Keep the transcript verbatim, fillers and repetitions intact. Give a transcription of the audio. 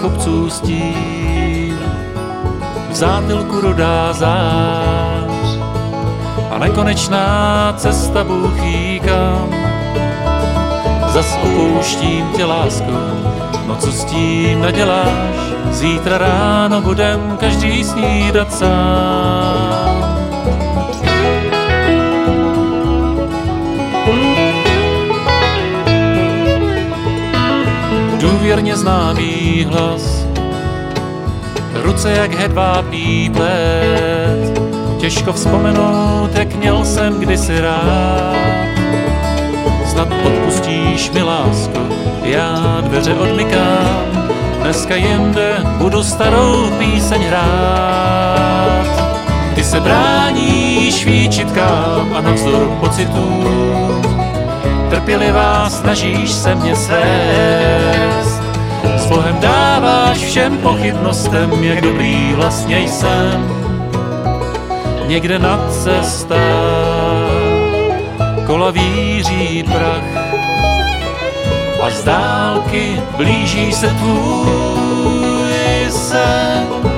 kopců stín, v zátilku rudá zář a nekonečná cesta Bůh ví kam. Zas opouštím tě, lásko, no co s tím naděláš, zítra ráno budem každý snídat sám. Důvěrně známý hlas, ruce jak hedvábný plét, těžko vzpomenout, jak měl jsem kdysi rád. Snad odpustíš mi, lásko, já dveře odmykám, dneska jinde budu starou píseň hrát. Ty se bráníš výčitkám a navzdor pocitům trpělivá snažíš se mě svést. S Bohem dáváš všem pochybnostem, jak dobrý vlastně jsem. Někde na cestách kola víří prach a z dálky blíží se tvůj sen.